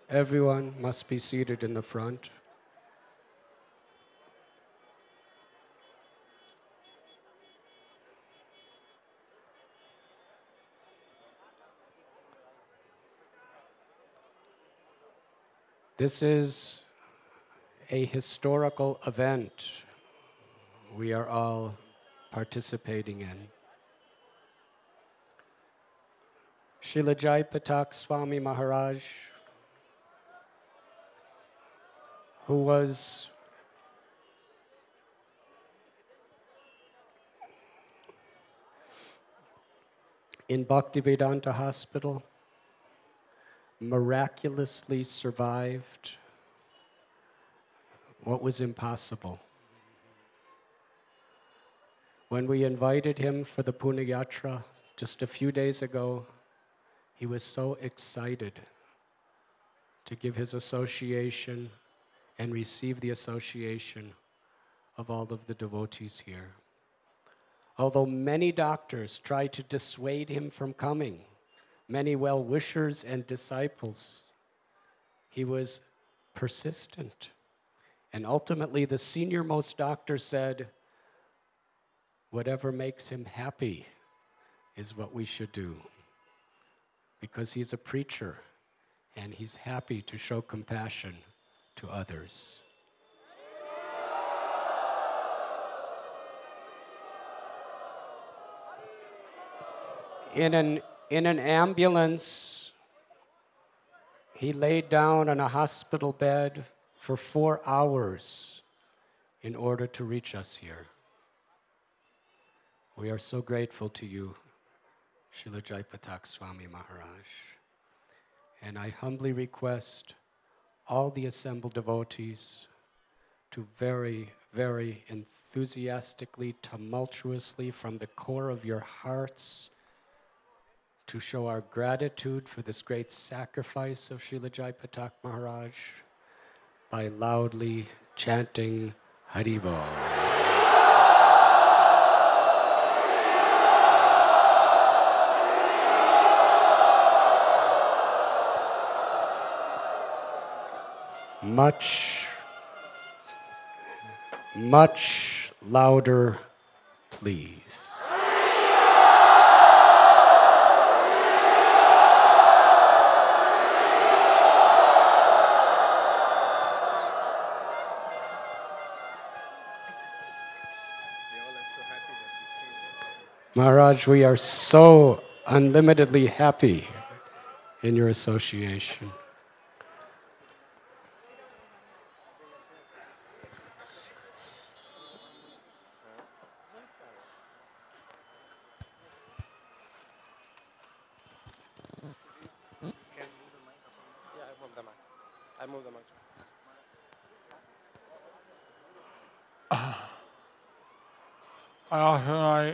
Everyone must be seated in the front. This is a historical event we are all participating in. Srila Jayapataka Swami Maharaj, who was in Bhaktivedanta Hospital, miraculously survived what was impossible. When we invited him for the Pune Yatra just a few days ago, he was so excited to give his association and receive the association of all of the devotees here. Although many doctors tried to dissuade him from coming, many well-wishers and disciples, he was persistent. And ultimately, the senior-most doctor said, whatever makes him happy is what we should do. Because he's a preacher, and he's happy to show compassion to others. In an ambulance, he laid down on a hospital bed for 4 hours in order to reach us here. We are so grateful to you, Srila Jayapataka Swami Maharaj. And I humbly request all the assembled devotees to very, very enthusiastically, tumultuously, from the core of your hearts, to show our gratitude for this great sacrifice of Srila Jayapataka Maharaj by loudly chanting Haribol. Much, much louder, please. Maharaj, we are so unlimitedly happy in your association. I offer my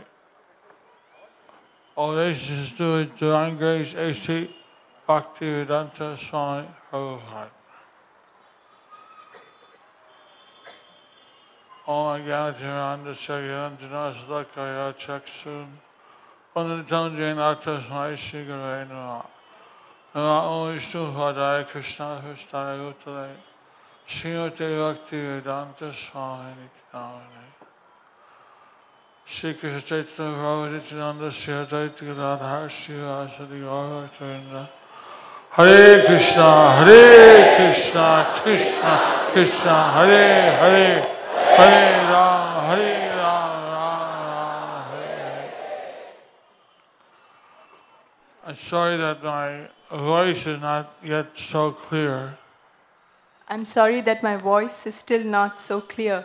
obeisance to Divine Grace A.C. Bhaktivedanta Swami Prabhupada. Om Agyanatimiranda Chagyanandana Sadakaya Chaksun Unatam Jainata Smai Sigare Nama Nama Om Vishnu Padaya Krishna Hustaya Utale Srimate Bhaktivedanta Swami Nityanamane Shri Krishna Chaitanya Prabhu Nityananda Shri Advaita Gadadhar Shri Vasadi Gaura Bhaktavrinda Hare Krishna, Krishna Krishna, Hare Hare, Hare Ram, Ram Ram, Hare Hare. I'm sorry that my voice is not yet so clear. I'm sorry that my voice is still not so clear.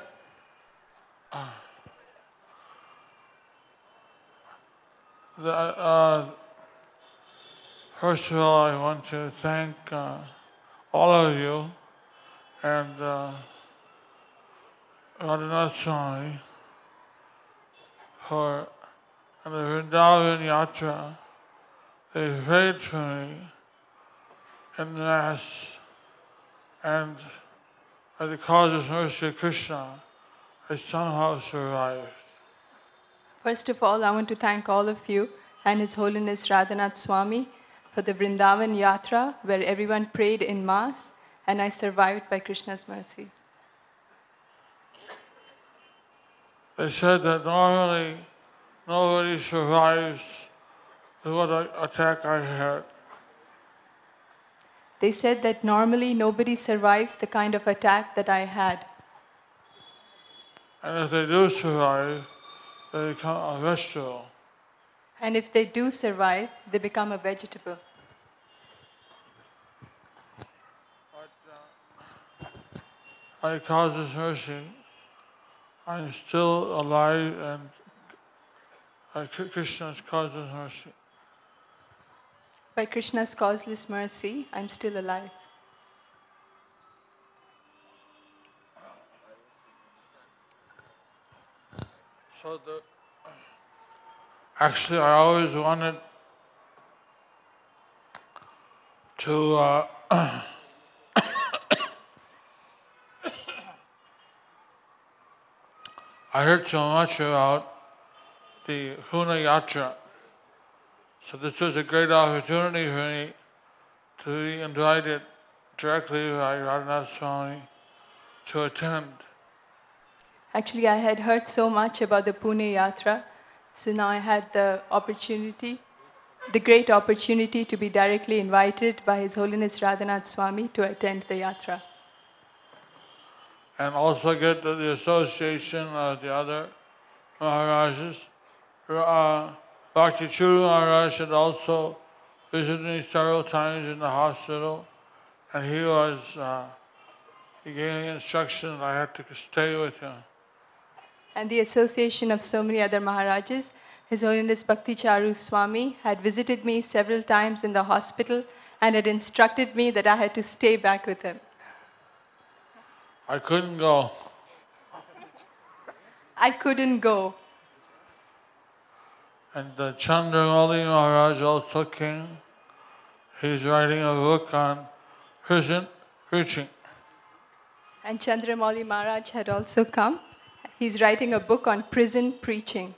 First of all, I want to thank all of you and Radhanath Swami for the Vrindavan Yatra. They prayed for me in the Mass, and by the cause of mercy of Krishna, I somehow survived. First of all, I want to thank all of you and His Holiness Radhanath Swami for the Vrindavan Yatra, where everyone prayed in Mass, and I survived by Krishna's mercy. They said that normally nobody survives what attack I had. They said that normally nobody survives the kind of attack that I had. And if they do survive, they become a vegetable. And if they do survive, they become a vegetable. But by God's mercy, I'm still alive, and by Krishna's causeless mercy. By Krishna's causeless mercy, I'm still alive. So actually, I always wanted to I heard so much about the Pune Yatra. So this was a great opportunity for me to be invited directly by Radhanath Swami to attend. Actually, I had heard so much about the Pune Yatra, so now I had the great opportunity to be directly invited by His Holiness Radhanath Swami to attend the Yatra. And also get the association of the other Maharajas. Bhakti Churu Maharaj had also visited me several times in the hospital, and he gave me instructions I had to stay with him. And the association of so many other Maharajas, His Holiness Bhakti Charu Swami had visited me several times in the hospital and had instructed me that I had to stay back with him. I couldn't go. I couldn't go. And Chandramauli Maharaj also came. He's writing a book on prison preaching. And Chandramauli Maharaj had also come. He's writing a book on prison preaching.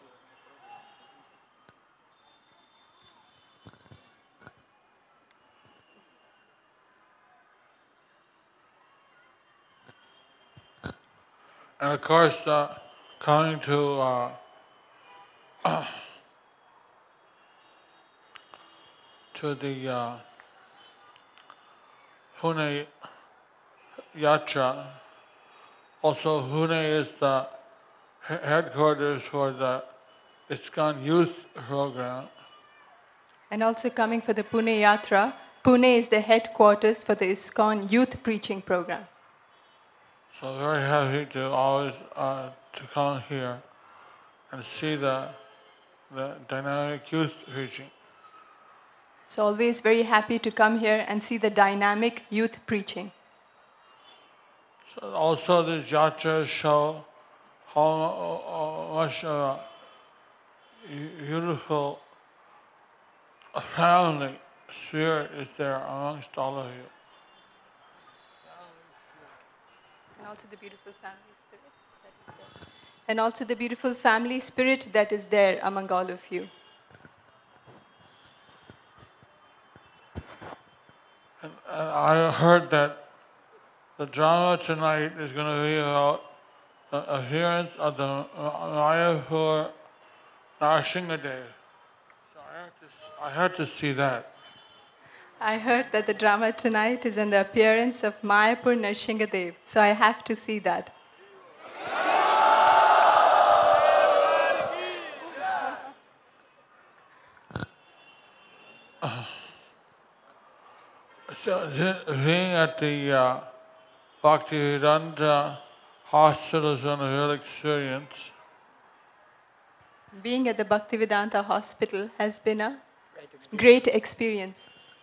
And of course, coming to the Pune Yatra. Also, Pune is the headquarters for the ISKCON youth program. And also coming for the Pune Yatra, Pune is the headquarters for the ISKCON youth preaching program. So very happy to always to come here and see the dynamic youth preaching. So always very happy to come here and see the dynamic youth preaching. So also these yatras show how much beautiful family spirit is there amongst all of you. And also the beautiful family spirit that is there. And also the beautiful family spirit that is there among all of you. And I heard that the drama tonight is going to be about the appearance of the Mayapur Narasimhadev. So I had to see that. I heard that the drama tonight is on the appearance of Mayapur Narasimhadev, so I have to see that. So being at the Bhaktivedanta hospital has been a real experience. Being at the Bhaktivedanta hospital has been a great experience.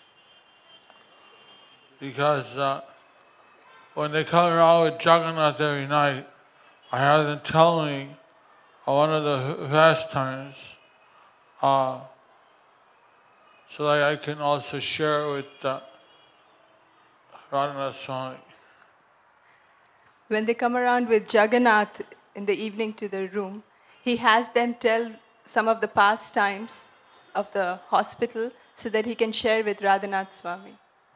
Because when they come around with Jagannath every night, I have them tell me one of the pastimes so that I can also share with Radhanath Swami. When they come around with Jagannath in the evening to their room, he has them tell some of the pastimes of the hospital so that he can share with Radhanath Swami.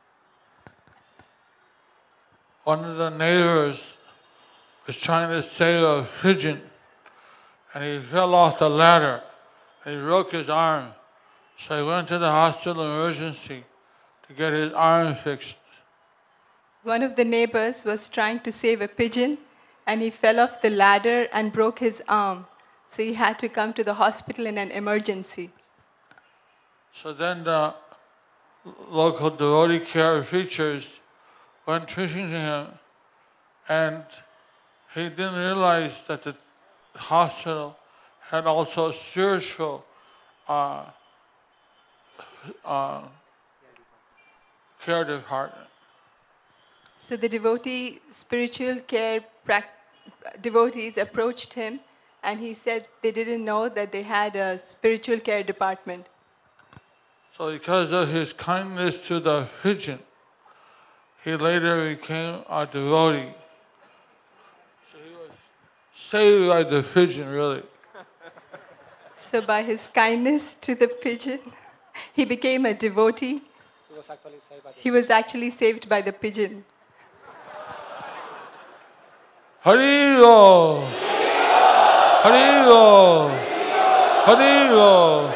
One of the neighbors was trying to save a pigeon, and he fell off the ladder, and he broke his arm. So he went to the hospital emergency to get his arm fixed. One of the neighbors was trying to save a pigeon, and he fell off the ladder and broke his arm. So he had to come to the hospital in an emergency. So then the local devotee care preachers went preaching to him, and he didn't realize that the hospital had also spiritual care department. So the devotee spiritual care devotees approached him, and he said they didn't know that they had a spiritual care department. So because of his kindness to the pigeon, he later became a devotee. So he was saved by the pigeon, really. So by his kindness to the pigeon, he became a devotee. He was actually saved by the pigeon. Haribo! Haribo! Haribo!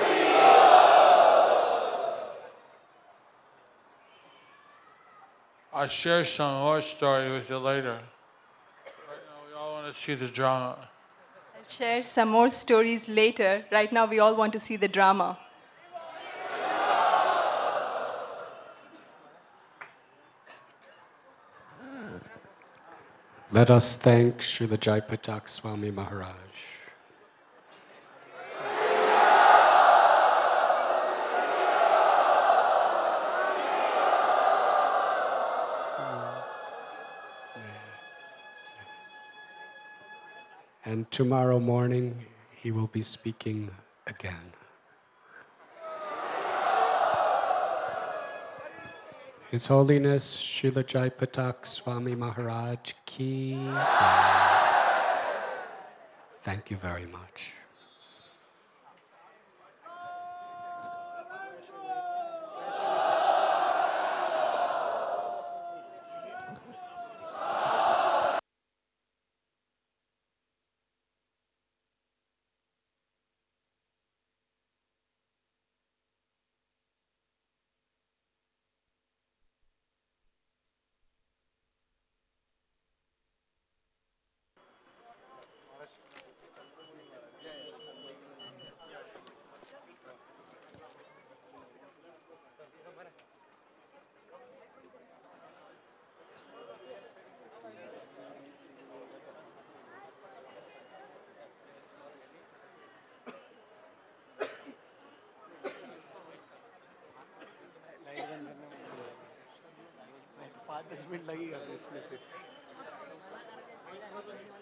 I'll share some more story with you later. Right now we all want to see the drama. I'll share some more stories later. Right now we all want to see the drama. Let us thank Srila Jaipatak Swami Maharaj. And tomorrow morning, he will be speaking again. His Holiness Srila Jaipatak Swami Maharaj Ki Jai. Thank you very much. Minute लगेगा इसमें फिर